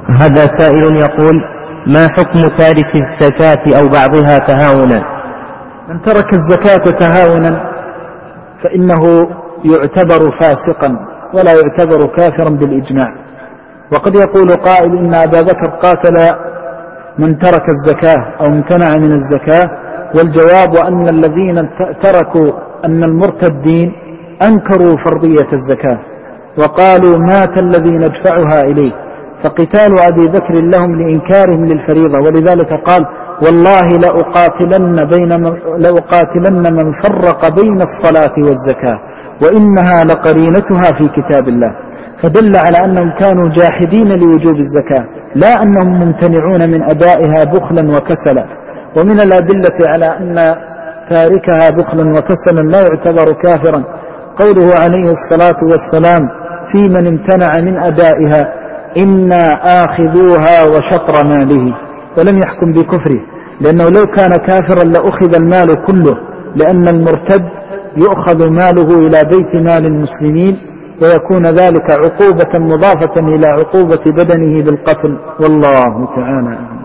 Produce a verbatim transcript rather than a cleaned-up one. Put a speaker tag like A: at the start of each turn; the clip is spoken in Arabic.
A: هذا سائل يقول: ما حكم تارك الزكاة أو بعضها تهاونا؟
B: من ترك الزكاة تهاونا فإنه يعتبر فاسقا ولا يعتبر كافرا بالإجماع. وقد يقول قائل إن أبا بكر قاتل من ترك الزكاة أو امتنع من الزكاة، والجواب أن الذين تركوا أن المرتدين أنكروا فرضية الزكاة وقالوا مات الذي ندفعها إليه، فقتال أبي بكر لهم لإنكارهم للفريضة، ولذلك قال: والله لأقاتلن, بين لأقاتلن من فرق بين الصلاة والزكاة وإنها لقرينتها في كتاب الله. فدل على أنهم كانوا جاحدين لوجوب الزكاة، لا أنهم ممتنعون من أدائها بخلا وكسلا. ومن الأدلة على أن تاركها بخلا وكسلا لا يعتبر كافرا قوله عليه الصلاة والسلام في من امتنع من أدائها: إنا آخذوها وشطر ماله، ولم يحكم بكفره، لأنه لو كان كافرا لأخذ المال كله، لأن المرتد يؤخذ ماله إلى بيت مال المسلمين ويكون ذلك عقوبة مضافة إلى عقوبة بدنه بالقتل، والله تعالى.